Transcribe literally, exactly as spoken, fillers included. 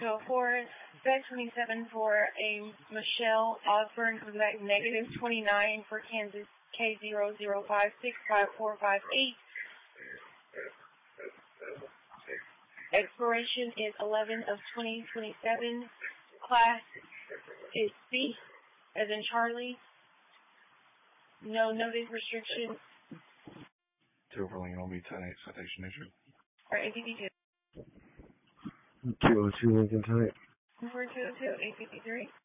two oh four, back twenty-seven for a Michelle Osborne, comes back negative twenty-nine for Kansas K zero zero five six five four five eight. Expiration is eleven of twenty twenty-seven. Class is C, as in Charlie. No notice restriction. two Overland L B ten eight, citation issue. Or A P P two. two oh two Lincoln type. four two oh two, A P P three.